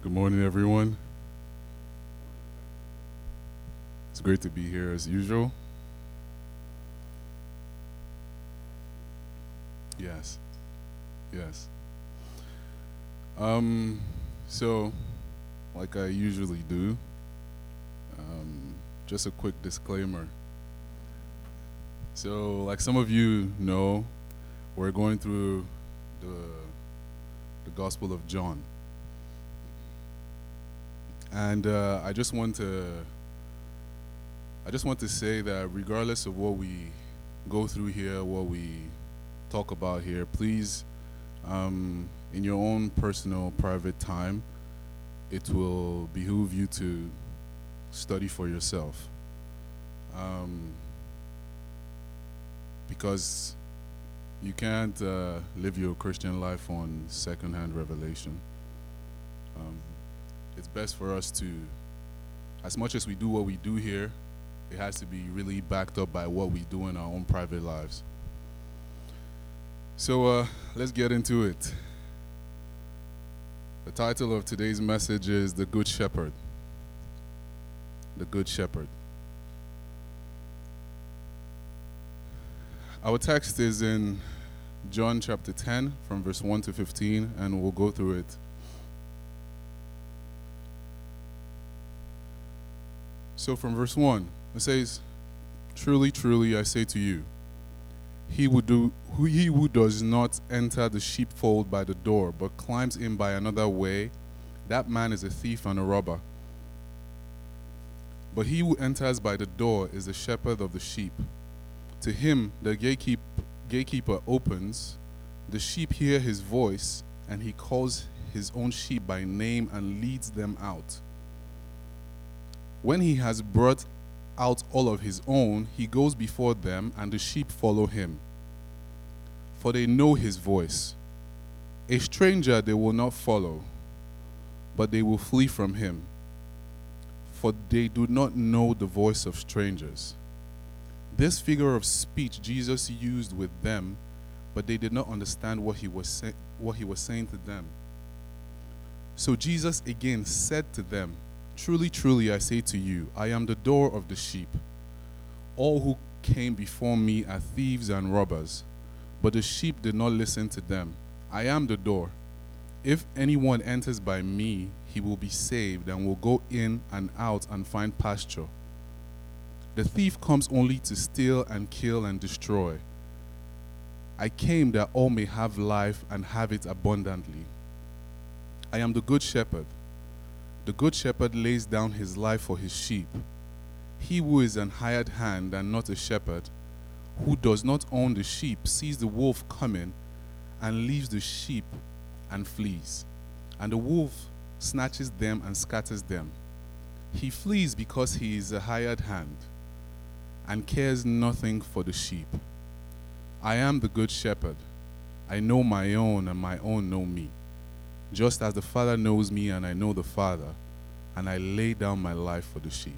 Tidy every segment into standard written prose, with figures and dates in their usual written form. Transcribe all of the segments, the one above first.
Good morning, everyone. It's great to be here as usual. Yes, yes. Um, so, like I usually do, just a quick disclaimer. So, like some of you know, we're going through the the Gospel of John, and I just want to say that regardless of what we go through here, what we talk about here, please, in your own personal, private time, it will behoove you to study for yourself. Um, because you can't live your Christian life on secondhand revelation. Um, it's best for us to, as much as we do what we do here, it has to be really backed up by what we do in our own private lives. So let's get into it. The title of today's message is The Good Shepherd. The Good Shepherd. Our text is in John chapter 10 from verse 1 to 15, and we'll go through it. So from verse 1, it says, "Truly, truly, I say to you, he who does not enter the sheepfold by the door, but climbs in by another way, that man is a thief and a robber. But he who enters by the door is the shepherd of the sheep. To him the gatekeeper opens, the sheep hear his voice, and he calls his own sheep by name and leads them out. When he has brought out all of his own, he goes before them, and the sheep follow him, for they know his voice. A stranger they will not follow, but they will flee from him, for they do not know the voice of strangers." This figure of speech Jesus used with them, but they did not understand what he was saying to them. So Jesus again said to them, "Truly, truly, I say to you, I am the door of the sheep. All who came before me are thieves and robbers, but the sheep did not listen to them. I am the door. If anyone enters by me, he will be saved and will go in and out and find pasture. The thief comes only to steal and kill and destroy. I came that all may have life and have it abundantly. I am the good shepherd. The good shepherd lays down his life for his sheep. He who is an hired hand and not a shepherd, who does not own the sheep, sees the wolf coming and leaves the sheep and flees. And the wolf snatches them and scatters them. He flees because he is a hired hand and cares nothing for the sheep. I am the good shepherd. I know my own, and my own know me. Just as the Father knows me, and I know the Father, and I lay down my life for the sheep."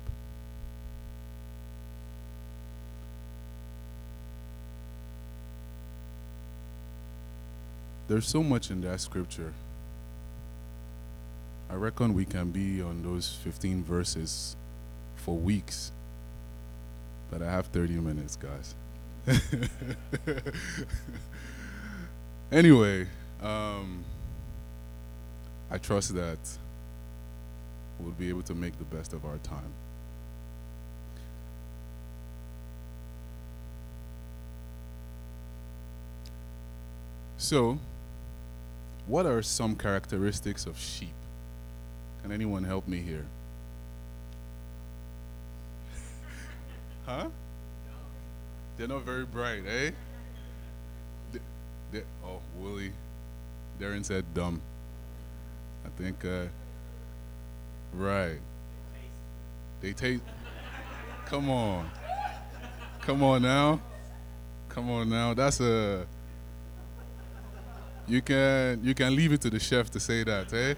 There's so much in that scripture. I reckon we can be on those 15 verses for weeks. But I have 30 minutes, guys. Anyway, I trust that we'll be able to make the best of our time. So, what are some characteristics of sheep? Can anyone help me here? Huh? They're not very bright, eh? Oh, Willie. Darren said dumb. I think, right. They taste. Come on. Come on now. Come on now. That's a. You can leave it to the chef to say that, eh?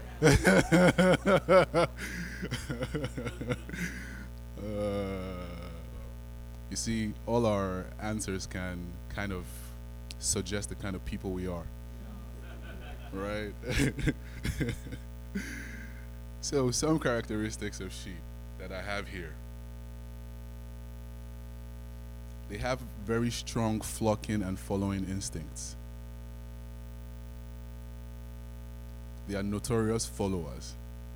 You see, all our answers can kind of suggest the kind of people we are. Right? So, some characteristics of sheep that I have here, they have very strong flocking and following instincts. They are notorious followers.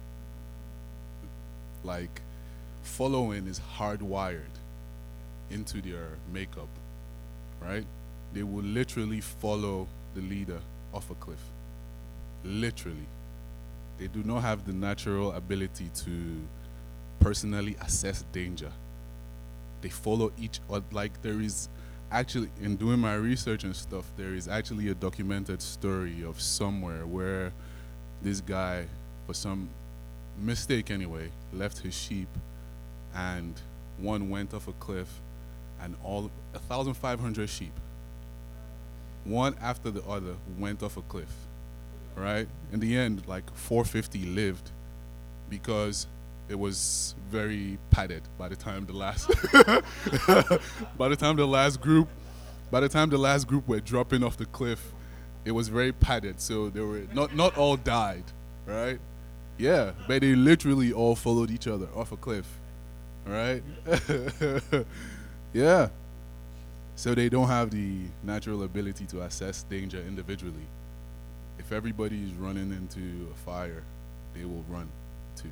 Like, following is hardwired into their makeup, right? They will literally follow the leader off a cliff. Literally. They do not have the natural ability to personally assess danger. They follow each other. Like, there is actually, in doing my research and stuff, there is actually a documented story of somewhere where this guy, for some mistake anyway, left his sheep and one went off a cliff and all 1,500 sheep, one after the other, went off a cliff, right? In the end, like 450 lived because it was very padded by the time the last by the time the last group were dropping off the cliff, it was very padded, so they were not all died, right? Yeah, but they literally all followed each other off a cliff, right? Yeah. So they don't have the natural ability to assess danger individually. If everybody is running into a fire, they will run too.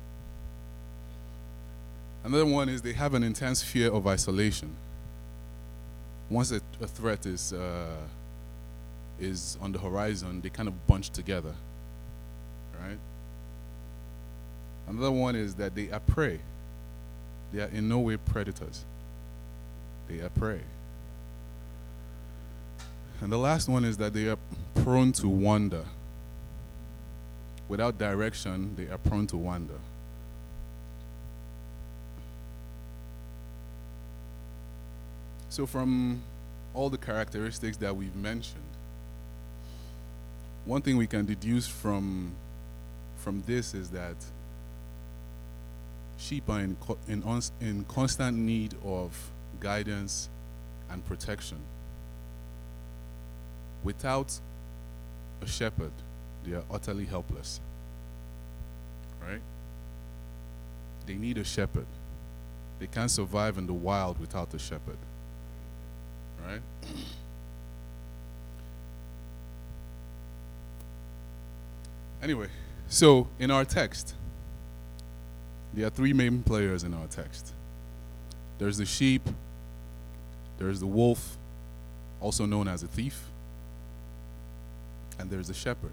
Another one is they have an intense fear of isolation. Once a threat is on the horizon, they kind of bunch together, right? Another one is that they are prey. They are in no way predators. They are prey. And the last one is that they are prone to wander. Without direction, they are prone to wander. So from all the characteristics that we've mentioned, one thing we can deduce from this is that sheep are in constant need of guidance and protection. Without a shepherd, they are utterly helpless. Right? They need a shepherd. They can't survive in the wild without a shepherd. Right? Anyway, so in our text, there are three main players in our text. There's the sheep, there's the wolf, also known as a thief, and there's the shepherd.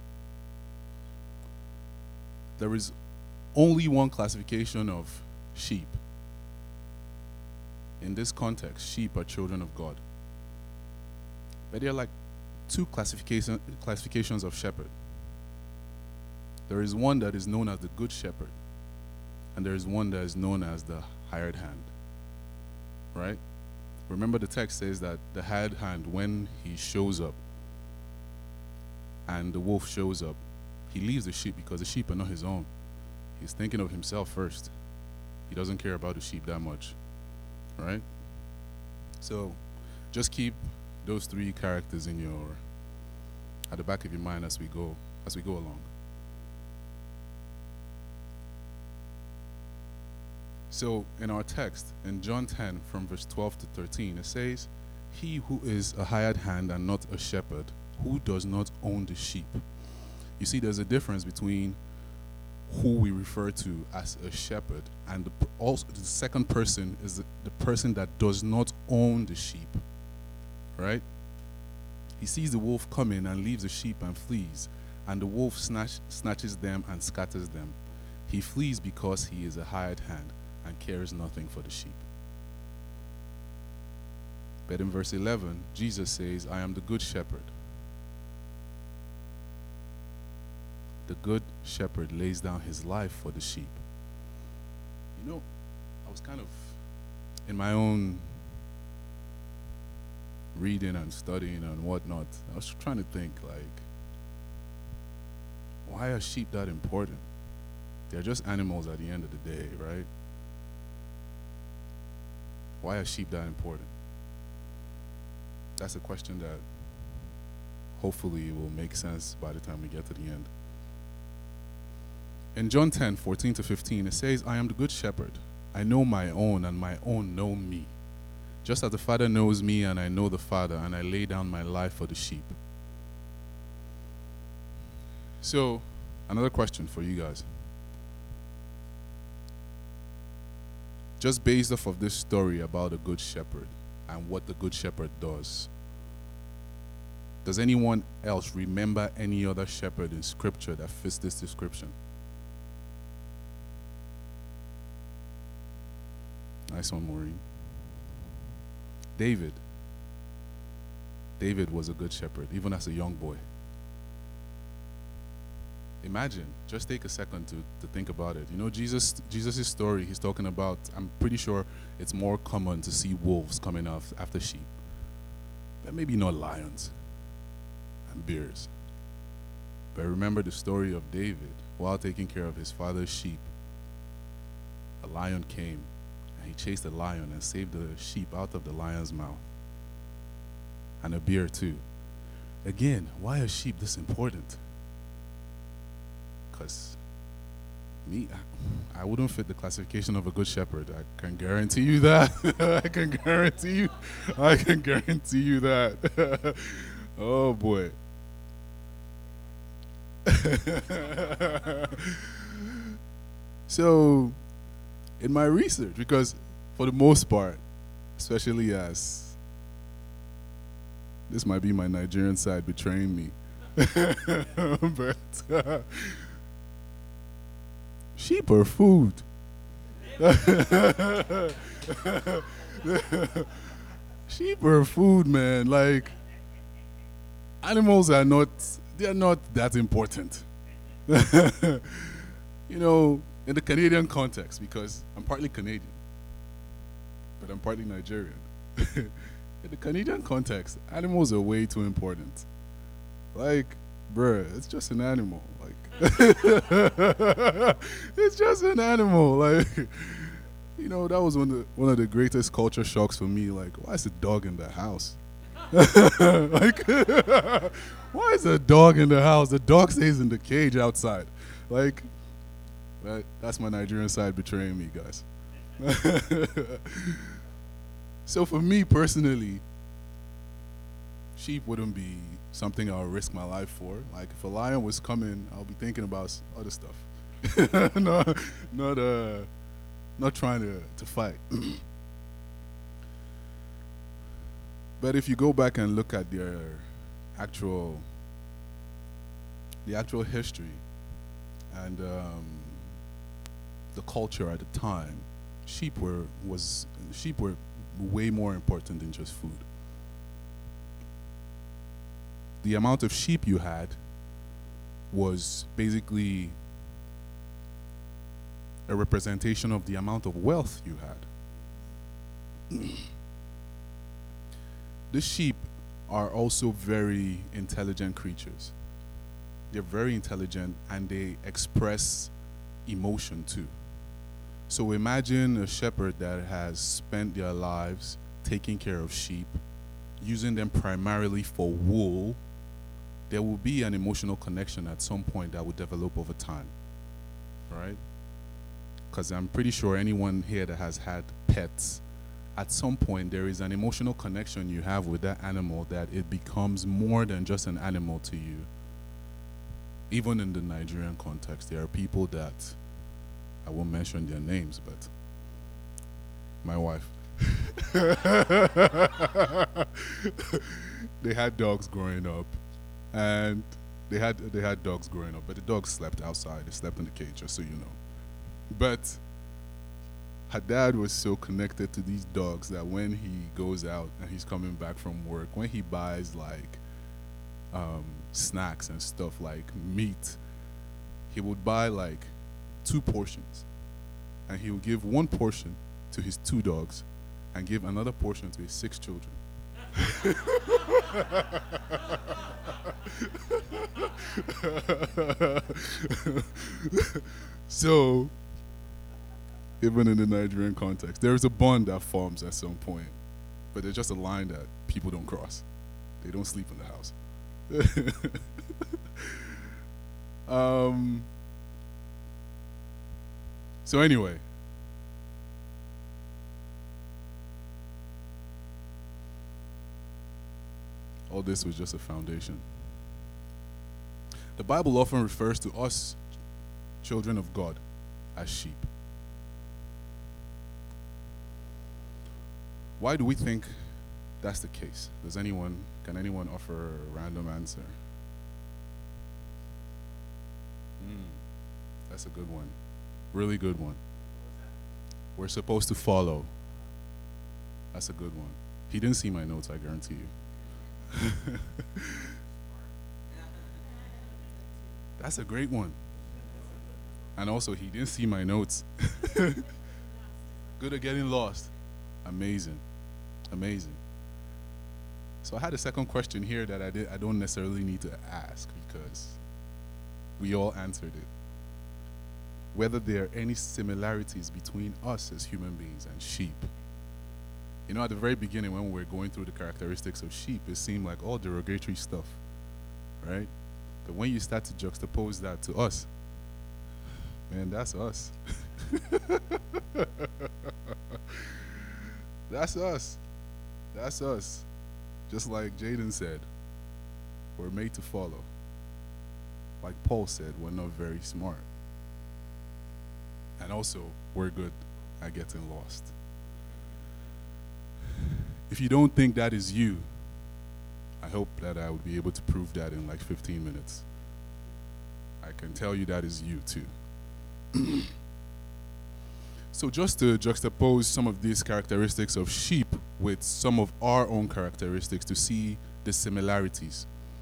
There is only one classification of sheep. In this context, sheep are children of God. But there are like two classifications of shepherd. There is one that is known as the good shepherd, and there is one that is known as the hired hand. Right? Remember, the text says that the hired hand, when he shows up and the wolf shows up, he leaves the sheep because the sheep are not his own. He's thinking of himself first. He doesn't care about the sheep that much. Right? So just keep those three characters at the back of your mind as we go along. So in our text, in John 10, from verse 12 to 13, it says, "He who is a hired hand and not a shepherd, who does not own the sheep." You see, there's a difference between who we refer to as a shepherd and also the second person is the person that does not own the sheep. Right? He sees the wolf coming and leaves the sheep and flees, and the wolf snatches them and scatters them. He flees because he is a hired hand and cares nothing for the sheep. But in verse 11, Jesus says, "I am the good shepherd. The good shepherd lays down his life for the sheep." You know, I was kind of, in my own reading and studying and whatnot, I was trying to think, like, why are sheep that important? They're just animals at the end of the day, right? Why are sheep that important? That's a question that hopefully will make sense by the time we get to the end. In John 10:14-15, it says, I am the good shepherd. I know my own, and my own know me. Just as the Father knows me, and I know the Father, and I lay down my life for the sheep. So, another question for you guys. Just based off of this story about the good shepherd and what the good shepherd does anyone else remember any other shepherd in scripture that fits this description? Nice one, Maureen. David. David was a good shepherd, even as a young boy. Imagine, just take a second to think about it. You know, Jesus' story, he's talking about, I'm pretty sure it's more common to see wolves coming after sheep. But maybe not lions and bears. But remember the story of David. While taking care of his father's sheep, a lion came and he chased the lion and saved the sheep out of the lion's mouth. And a bear too. Again, why are sheep this important? Because I wouldn't fit the classification of a good shepherd. I can guarantee you that. I can guarantee you that. Oh boy. So, in my research, because for the most part, especially as this might be my Nigerian side betraying me, but sheep are food. Sheep are food, man. Like, animals are not, they're not that important. You know, in the Canadian context, because I'm partly Canadian, but I'm partly Nigerian. In the Canadian context, animals are way too important. Like, bruh, it's just an animal. Like, it's just an animal. Like, you know, that was one of the greatest culture shocks for me. Like, why is a dog in the house? Like, why is a dog in the house? The dog stays in the cage outside. Like, but that's my Nigerian side betraying me, guys. So for me personally, sheep wouldn't be something I'll risk my life for. Like, if a lion was coming, I'll be thinking about other stuff. Not trying to fight. But if you go back and look at the actual history and the culture at the time, sheep were way more important than just food. The amount of sheep you had was basically a representation of the amount of wealth you had. The sheep are also very intelligent creatures. They're very intelligent and they express emotion too. So imagine a shepherd that has spent their lives taking care of sheep, using them primarily for wool. There will be an emotional connection at some point that will develop over time, right? Because I'm pretty sure anyone here that has had pets, at some point there is an emotional connection you have with that animal that it becomes more than just an animal to you. Even in the Nigerian context, there are people that, I won't mention their names, but my wife. They had dogs growing up, and they had dogs growing up, but the dogs slept outside. They slept in the cage, just so you know. But her dad was so connected to these dogs that when he goes out and he's coming back from work, when he buys like snacks and stuff like meat, he would buy like 2 portions, and he would give 1 portion to his 2 dogs and give another portion to his 6 children. So, even in the Nigerian context, there is a bond that forms at some point, but there's just a line that people don't cross. They don't sleep in the house. So anyway, all this was just a foundation. The Bible often refers to us, children of God, as sheep. Why do we think that's the case? Can anyone offer a random answer? That's a good one. Really good one. We're supposed to follow. That's a good one. He didn't see my notes, I guarantee you. That's a great one. And also, he didn't see my notes. Good at getting lost. Amazing. Amazing. So I had a second question here that I don't necessarily need to ask because we all answered it. Whether there are any similarities between us as human beings and sheep. You know, at the very beginning when we were going through the characteristics of sheep, it seemed like all derogatory stuff, right? But when you start to juxtapose that to us, man, that's us. That's us. That's us. Just like Jaden said, we're made to follow. Like Paul said, we're not very smart. And also, we're good at getting lost. If you don't think that is you, I hope that I would be able to prove that in like 15 minutes. I can tell you that is you too. So just to juxtapose some of these characteristics of sheep with some of our own characteristics to see the similarities.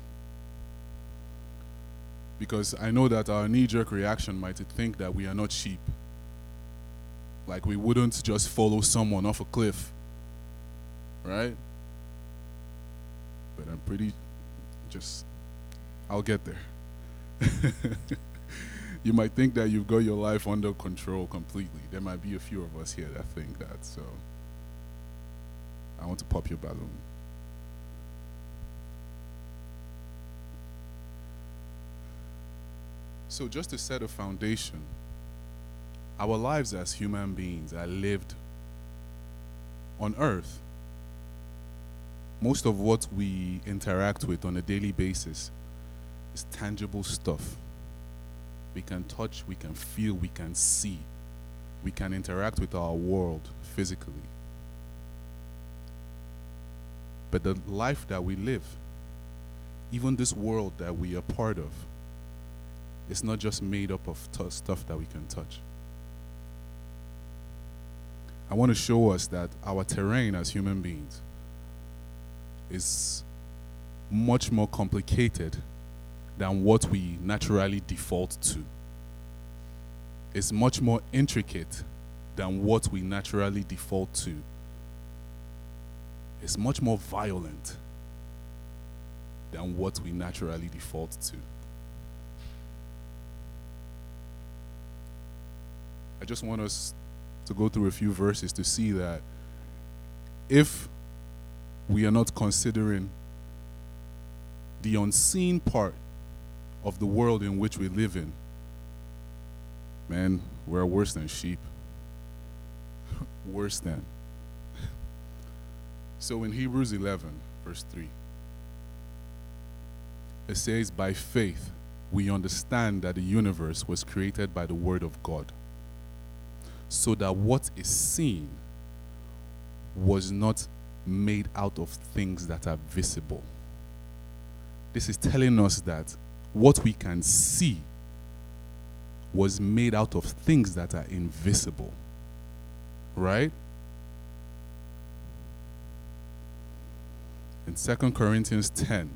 Because I know that our knee-jerk reaction might think that we are not sheep. Like we wouldn't just follow someone off a cliff, right? But I'll get there. You might think that you've got your life under control completely. There might be a few of us here that think that, so I want to pop your balloon. So just to set a foundation, our lives as human beings are lived on earth. Most of what we interact with on a daily basis is tangible stuff. We can touch, we can feel, we can see. We can interact with our world physically. But the life that we live, even this world that we are part of, is not just made up of stuff that we can touch. I want to show us that our terrain as human beings is much more complicated than what we naturally default to. It's much more intricate than what we naturally default to. It's much more violent than what we naturally default to. I just want us to go through a few verses to see that if we are not considering the unseen part of the world in which we live in, man, we're worse than sheep. Worse than. So in Hebrews 11, verse 3, it says, by faith, we understand that the universe was created by the word of God, so that what is seen was not made out of things that are visible. This is telling us that what we can see was made out of things that are invisible. Right? In 2 Corinthians 10,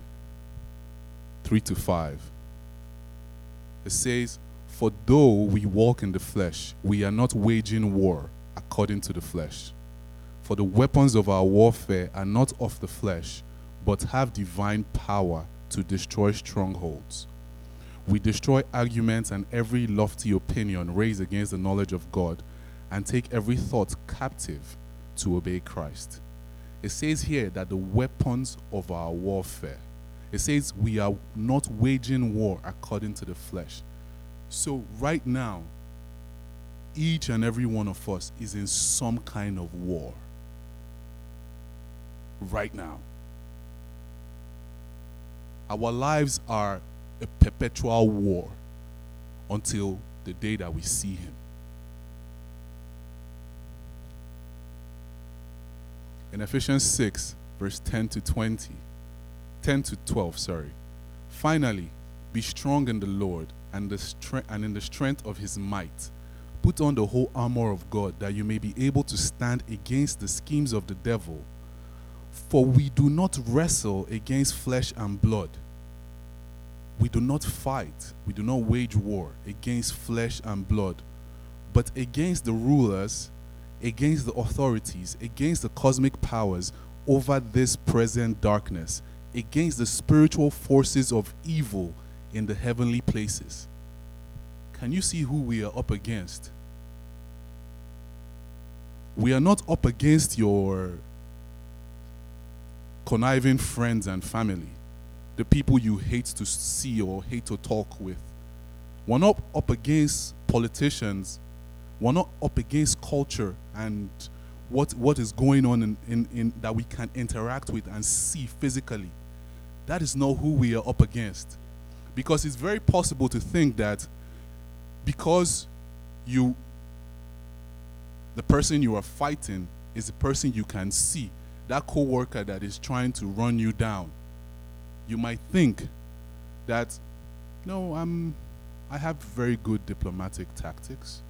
3-5, it says, for though we walk in the flesh, we are not waging war according to the flesh. For the weapons of our warfare are not of the flesh, but have divine power to destroy strongholds. We destroy arguments and every lofty opinion raised against the knowledge of God, and take every thought captive to obey Christ. It says here that the weapons of our warfare, it says we are not waging war according to the flesh. So right now, each and every one of us is in some kind of war right now. Our lives are a perpetual war until the day that we see him. In Ephesians 6, verse 10 to 12, Finally, be strong in the Lord and in the strength of his might. Put on the whole armor of God, that you may be able to stand against the schemes of the devil. For we do not wrestle against flesh and blood. We do not fight, we do not wage war against flesh and blood, but against the rulers, against the authorities, against the cosmic powers over this present darkness, against the spiritual forces of evil in the heavenly places. Can you see who we are up against? We are not up against your conniving friends and family, the people you hate to see or hate to talk with. We're not up against politicians. We're not up against culture and what is going on in that we can interact with and see physically. That is not who we are up against. Because it's very possible to think that because the person you are fighting is the person you can see, that co-worker that is trying to run you down, you might think that, no, I have very good diplomatic tactics.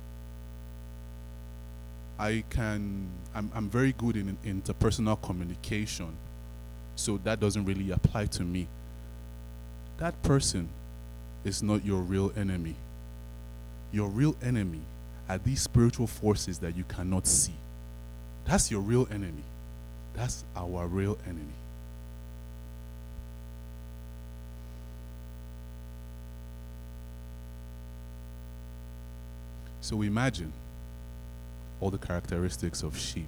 I'm very good in interpersonal communication, so that doesn't really apply to me. That person is not your real enemy. Your real enemy are these spiritual forces that you cannot see. That's your real enemy. That's our real enemy. So imagine all the characteristics of sheep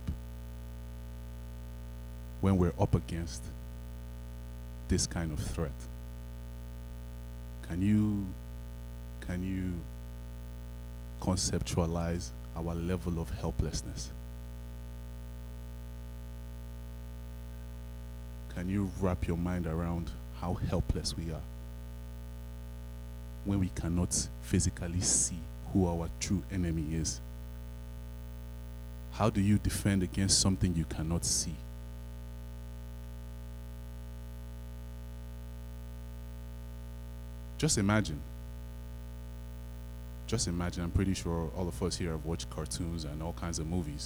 when we're up against this kind of threat. Can you conceptualize our level of helplessness? Can you wrap your mind around how helpless we are when we cannot physically see who our true enemy is? How do you defend against something you cannot see? Just imagine, I'm pretty sure all of us here have watched cartoons and all kinds of movies.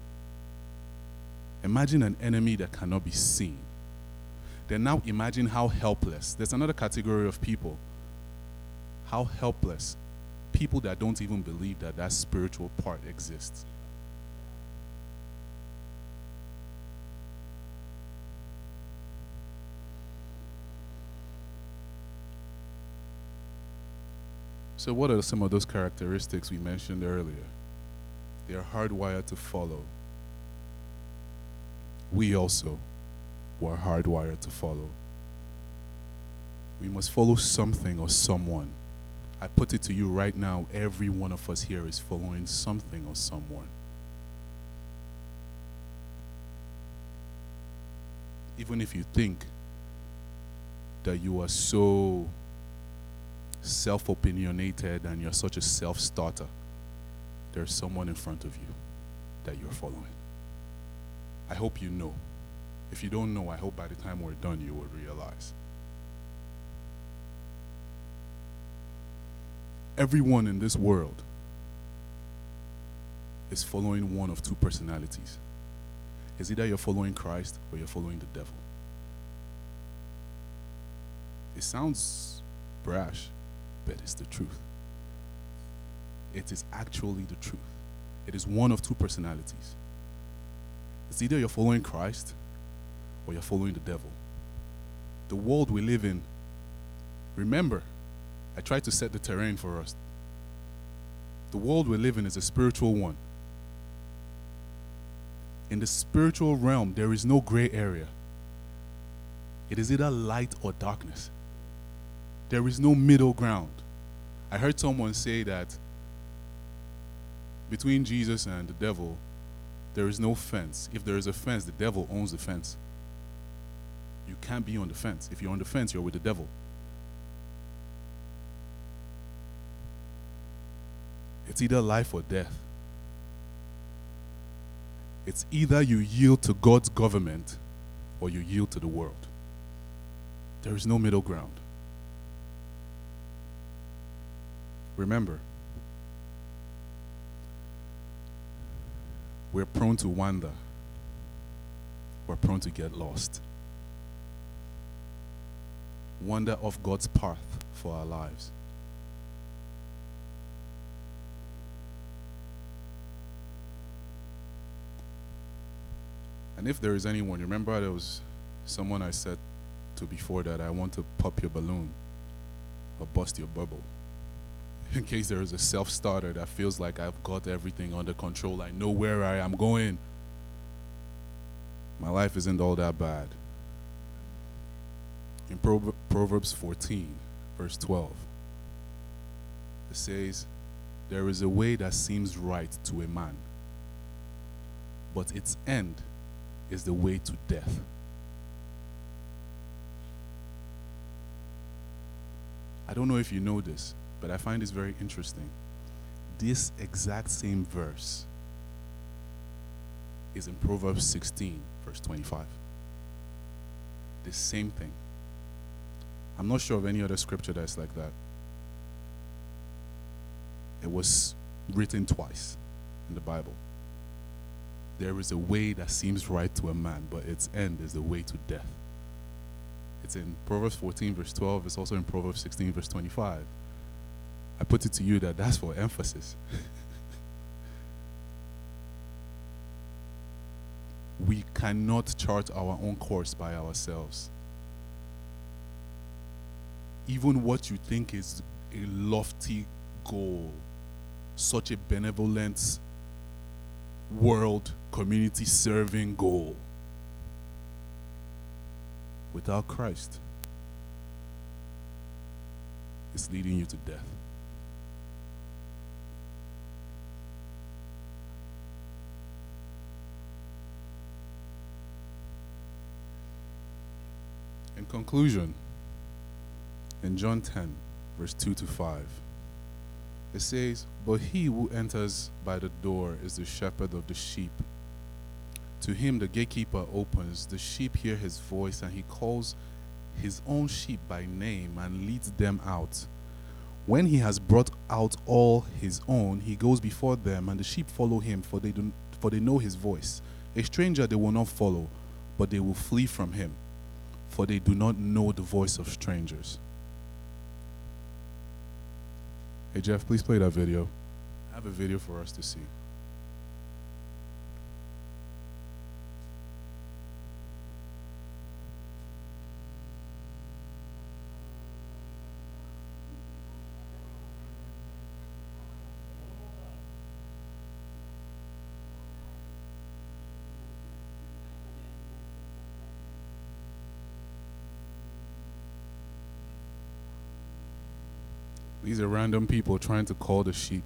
Imagine an enemy that cannot be seen. Then now imagine how helpless. There's another category of people. How helpless. People that don't even believe that that spiritual part exists. So what are some of those characteristics we mentioned earlier? They are hardwired to follow. We also were hardwired to follow. We must follow something or someone. I put it to you right now, every one of us here is following something or someone. Even if you think that you are so self-opinionated and you're such a self-starter, there's someone in front of you that you're following. I hope you know. If you don't know, I hope by the time we're done you will realize. Everyone in this world is following one of two personalities. It's either you're following Christ or you're following the devil. It sounds brash, but it's the truth. It is actually the truth. It is one of two personalities. It's either you're following Christ or you're following the devil. The world we live in, remember, I tried to set the terrain for us. The world we live in is a spiritual one. In the spiritual realm, there is no gray area. It is either light or darkness. There is no middle ground. I heard someone say that Between Jesus and the devil, there is no fence. If there is a fence, the devil owns the fence. You can't be on the fence. If you're on the fence, you're with the devil. It's either life or death. It's either you yield to God's government or you yield to the world. There is no middle ground. Remember, we're prone to wander. We're prone to get lost. Wander off God's path for our lives. And if there is anyone, remember there was someone I said to before that I want to pop your balloon or bust your bubble. In case there is a self-starter that feels like I've got everything under control, I know where I am going. My life isn't all that bad. In Proverbs 14, verse 12, it says, "There is a way that seems right to a man, but its end is the way to death." I don't know if you know this, but I find this very interesting. This exact same verse is in Proverbs 16, verse 25. The same thing. I'm not sure of any other scripture that's like that. It was written twice in the Bible. There is a way that seems right to a man, but its end is the way to death. It's in Proverbs 14, verse 12. It's also in Proverbs 16, verse 25. I put it to you that that's for emphasis. We cannot chart our own course by ourselves. Even what you think is a lofty goal, such a benevolent world community serving goal, without Christ, it's leading you to death. In conclusion, in John 10, verse 2 to 5, it says, "But he who enters by the door is the shepherd of the sheep. To him the gatekeeper opens, the sheep hear his voice, and he calls his own sheep by name and leads them out. When he has brought out all his own, he goes before them, and the sheep follow him, for they know his voice. A stranger they will not follow, but they will flee from him, for they do not know the voice of strangers." Hey Jeff, please play that video. I have a video for us to see. These are random people trying to call the sheep.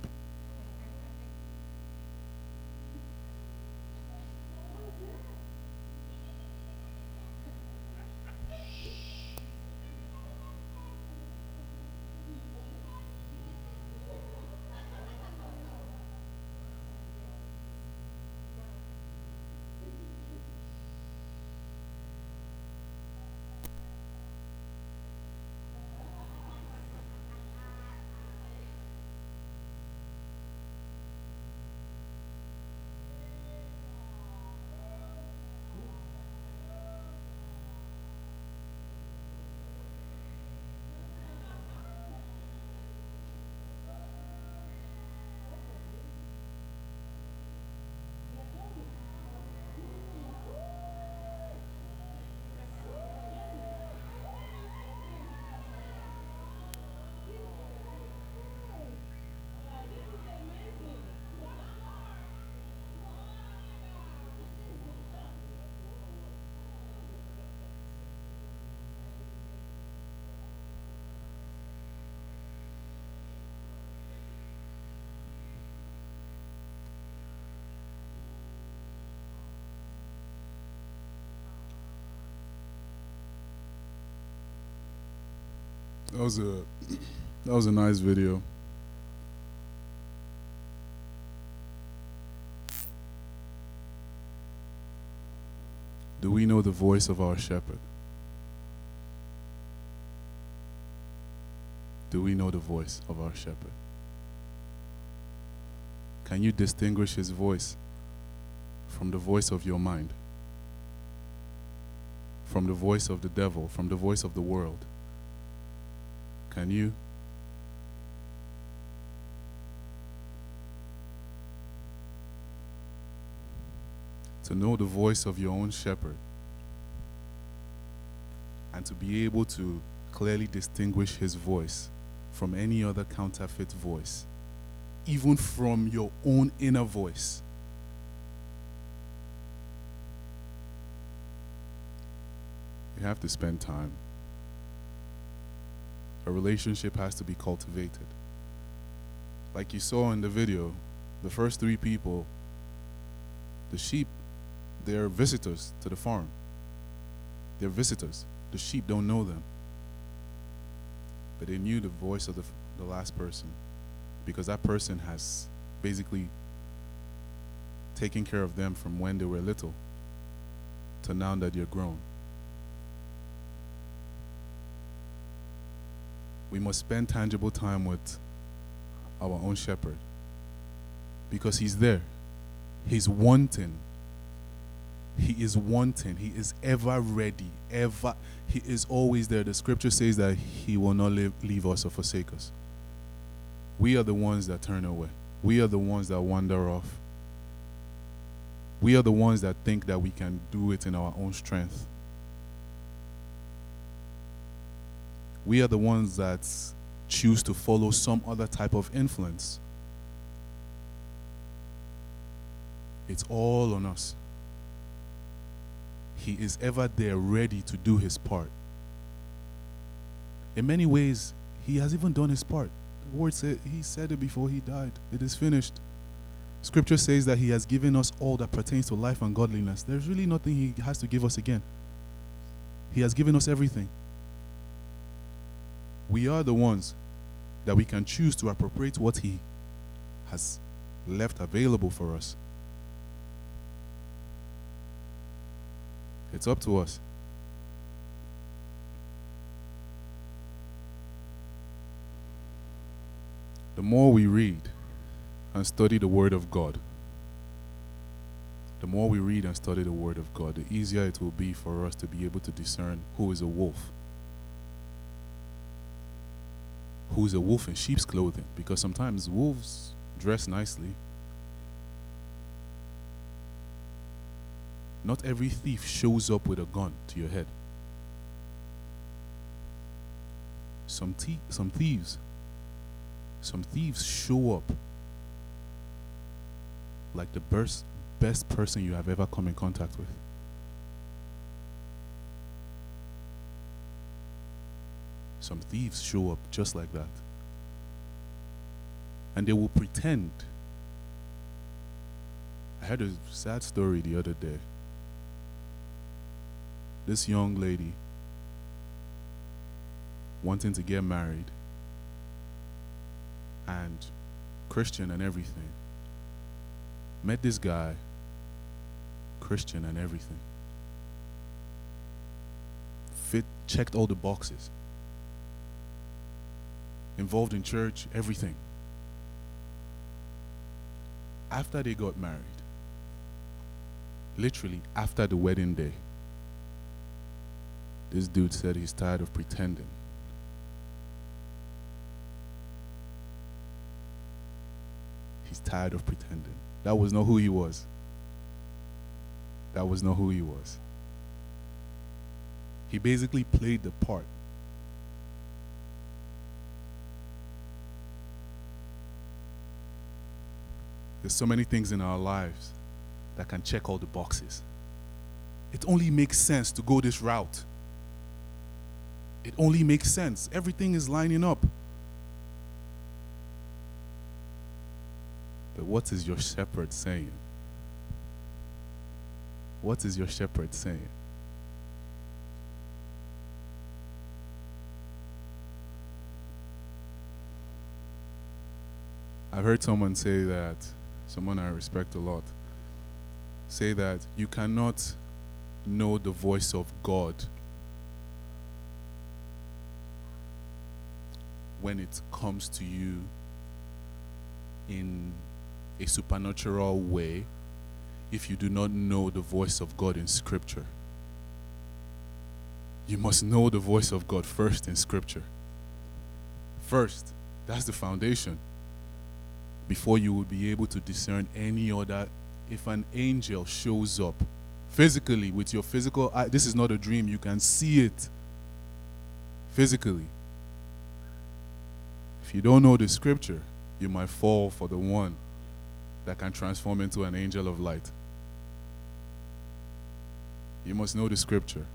That was a nice video. Do we know the voice of our shepherd? Do we know the voice of our shepherd? Can you distinguish his voice from the voice of your mind? From the voice of the devil, from the voice of the world? Can you? To know the voice of your own shepherd and to be able to clearly distinguish his voice from any other counterfeit voice, even from your own inner voice. You have to spend time. A relationship has to be cultivated. Like you saw in the video, the first 3 people, the sheep, they're visitors to the farm. They're visitors. The sheep don't know them. But they knew the voice of the last person, because that person has basically taken care of them from when they were little to now that you're grown. We must spend tangible time with our own shepherd, because he's there. He's wanting. He is wanting. He is ever ready. He is always there. The scripture says that he will not leave us or forsake us. We are the ones that turn away. We are the ones that wander off. We are the ones that think that we can do it in our own strength. We are the ones that choose to follow some other type of influence. It's all on us. He is ever there, ready to do his part. In many ways, he has even done his part. The word said, he said it before he died. It is finished. Scripture says that he has given us all that pertains to life and godliness. There's really nothing he has to give us again. He has given us everything. We are the ones that we can choose to appropriate what he has left available for us. It's up to us. The more we read and study the Word of God, the more we read and study the Word of God, the easier it will be for us to be able to discern who is a wolf. Who is a wolf in sheep's clothing. Because sometimes wolves dress nicely. Not every thief shows up with a gun to your head. Some thieves show up like the best person you have ever come in contact with. Some thieves show up just like that. And they will pretend. I heard a sad story the other day. This young lady wanting to get married and Christian and everything. Met this guy, Christian and everything. Checked all the boxes. Involved in church, everything. After they got married, literally after the wedding day, this dude said he's tired of pretending. He's tired of pretending. That was not who he was. That was not who he was. He basically played the part. There's so many things in our lives that can check all the boxes. It only makes sense to go this route. It only makes sense. Everything is lining up. But what is your shepherd saying? What is your shepherd saying? I've heard someone say that, someone I respect a lot, say that you cannot know the voice of God when it comes to you in a supernatural way if you do not know the voice of God in Scripture. You must know the voice of God first in Scripture. First, that's the foundation. Before you will be able to discern any other. If an angel shows up physically with your physical eye, this is not a dream, you can see it physically. If you don't know the Scripture, you might fall for the one that can transform into an angel of light. You must know the Scripture.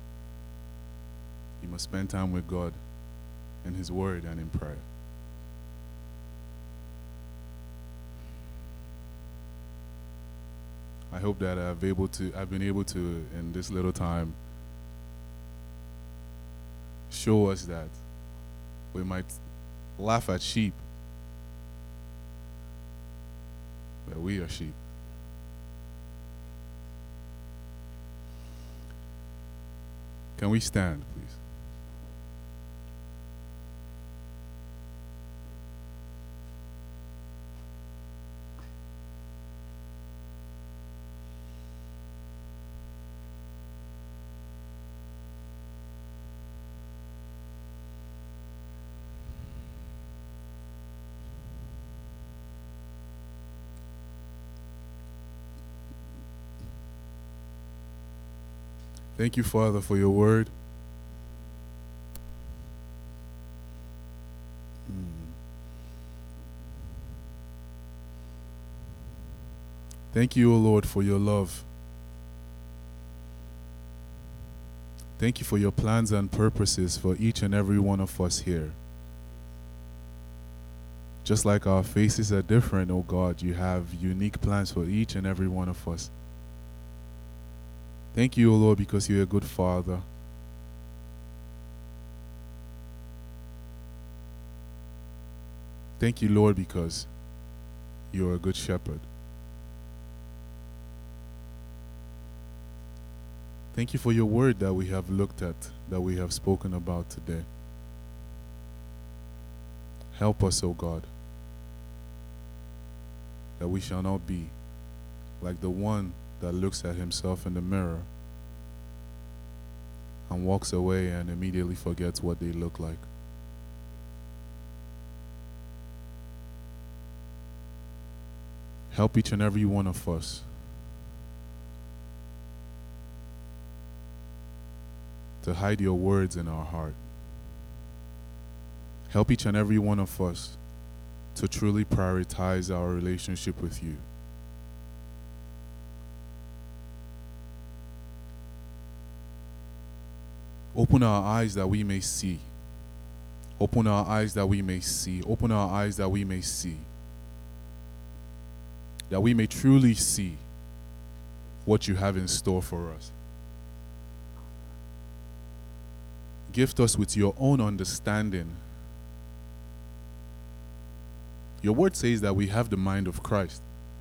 You must spend time with God in His Word and in prayer. I hope that I've been able to, in this little time, show us that we might laugh at sheep, but we are sheep. Can we stand, please? Thank you, Father, for your word. Thank you, O Lord, for your love. Thank you for your plans and purposes for each and every one of us here. Just like our faces are different, O God, you have unique plans for each and every one of us. Thank you, O Lord, because you're a good Father. Thank you, Lord, because you're a good shepherd. Thank you for your word that we have looked at, that we have spoken about today. Help us, O God, that we shall not be like the one that looks at himself in the mirror and walks away and immediately forgets what they look like. Help each and every one of us to hide your words in our heart. Help each and every one of us to truly prioritize our relationship with you. Open our eyes that we may see. Open our eyes that we may see. Open our eyes that we may see. That we may truly see what you have in store for us. Gift us with your own understanding. Your word says that we have the mind of Christ.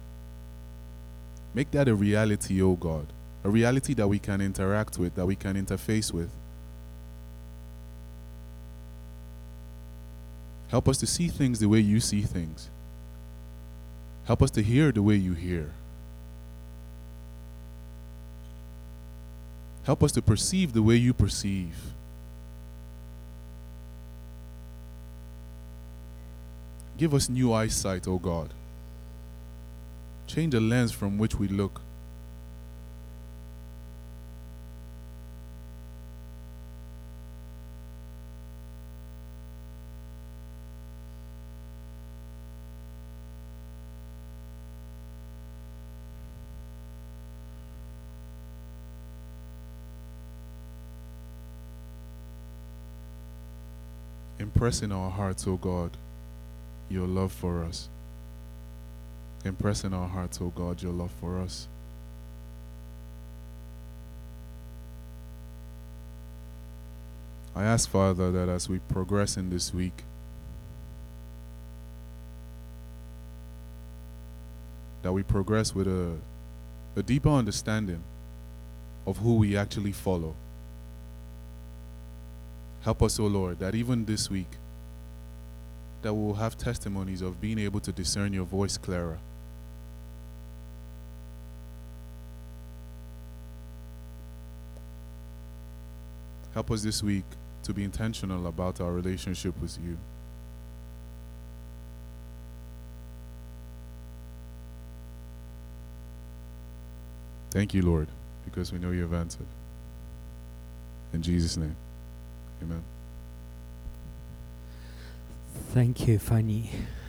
Make that a reality, O God. A reality that we can interact with, that we can interface with. Help us to see things the way you see things. Help us to hear the way you hear. Help us to perceive the way you perceive. Give us new eyesight, O God. Change the lens from which we look. Impress in our hearts, O God, your love for us. Impress in our hearts, O God, your love for us. I ask, Father, that as we progress in this week, that we progress with a deeper understanding of who we actually follow. Help us, O Lord, that even this week, that we'll have testimonies of being able to discern your voice clearer. Help us this week to be intentional about our relationship with you. Thank you, Lord, because we know you have answered. In Jesus' name, amen. Thank you, Fanny.